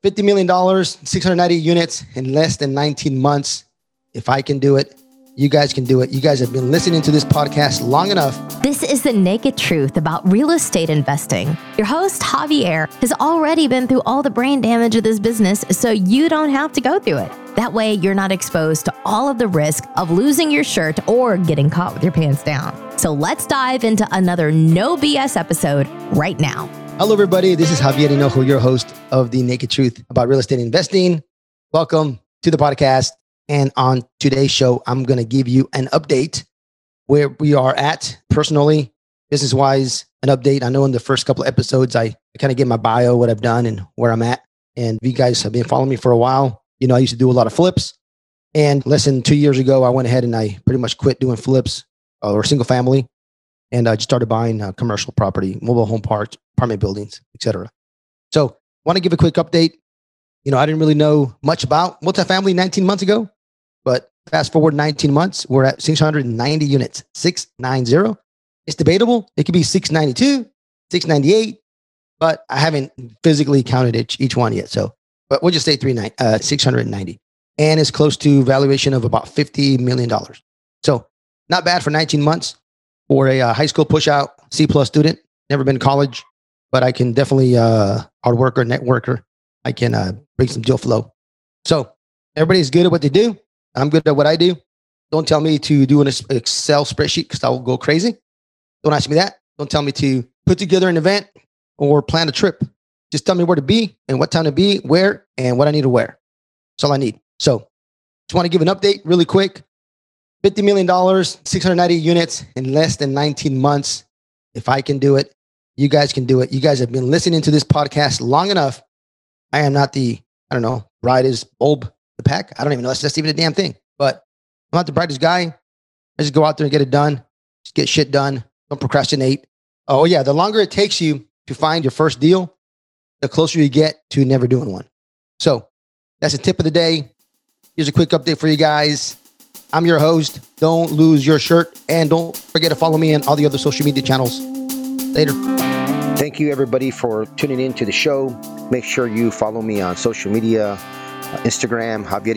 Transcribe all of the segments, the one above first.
$50 million, 690 units in less than 19 months. If I can do it, you guys can do it. You guys have been listening to this podcast long enough. This is the naked truth about real estate investing. Your host, Javier, has already been through all the brain damage of this business, so you don't have to go through it. That way, you're not exposed to all of the risk of losing your shirt or getting caught with your pants down. So let's dive into another no BS episode right now. Hello, everybody. This is Javier Hinojo, your host of The Naked Truth about real estate investing. Welcome to the podcast. And on today's show, I'm going to give you an update where we are at personally, business-wise, an update. I know in the first couple of episodes, I kind of give my bio, what I've done and where I'm at. And if you guys have been following me for a while, you know, I used to do a lot of flips. And less than 2 years ago, I went ahead and I pretty much quit doing flips or single family. And I just started buying commercial property, mobile home parks, apartment buildings, etc. So I want to give a quick update. You know, I didn't really know much about multifamily 19 months ago. But fast forward 19 months, we're at 690 units, 690. It's debatable. It could be 692, 698, but I haven't physically counted each one yet. So, but we'll just say 690. And it's close to valuation of about $50 million. So not bad for 19 months for a high school push out C+ student. Never been to college, but I can definitely hard worker, networker. I can bring some deal flow. So everybody's good at what they do. I'm good at what I do. Don't tell me to do an Excel spreadsheet because I will go crazy. Don't ask me that. Don't tell me to put together an event or plan a trip. Just tell me where to be and what time to be, where, and what I need to wear. That's all I need. So just want to give an update really quick. $50 million, 690 units in less than 19 months. If I can do it, you guys can do it. You guys have been listening to this podcast long enough. I am not the, brightest bulb the pack. I don't even know if that's even a damn thing, but I'm not the brightest guy. I just go out there and get it done. Just get shit done. Don't procrastinate. Oh yeah. The longer it takes you to find your first deal, the closer you get to never doing one. So that's a tip of the day. Here's a quick update for you guys. I'm your host. Don't lose your shirt and don't forget to follow me on all the other social media channels. Later. Thank you everybody for tuning in to the show. Make sure you follow me on social media. Instagram, Javier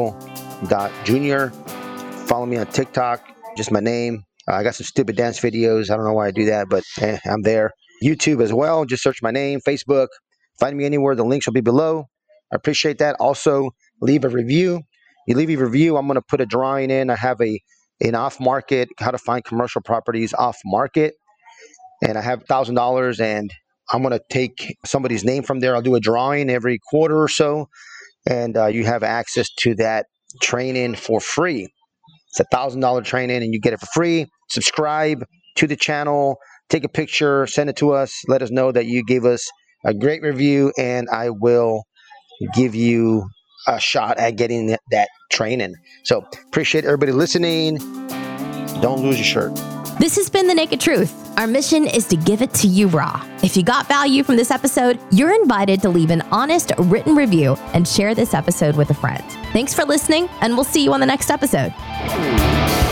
Hinojo.jr. Follow me on TikTok, just my name. I got some stupid dance videos. I don't know why I do that, but I'm there. YouTube as well. Just search my name. Facebook. Find me anywhere. The links will be below. I appreciate that. Also, leave a review. You leave a review, I'm going to put a drawing in. I have an off-market, how to find commercial properties off-market. And I have $1,000, and I'm going to take somebody's name from there. I'll do a drawing every quarter or so. And you have access to that training for free. It's $1,000 training and you get it for free. Subscribe to the channel, take a picture, send it to us. Let us know that you gave us a great review and I will give you a shot at getting that training. So appreciate everybody listening. Don't lose your shirt. This has been The Naked Truth. Our mission is to give it to you raw. If you got value from this episode, you're invited to leave an honest written review and share this episode with a friend. Thanks for listening, and we'll see you on the next episode.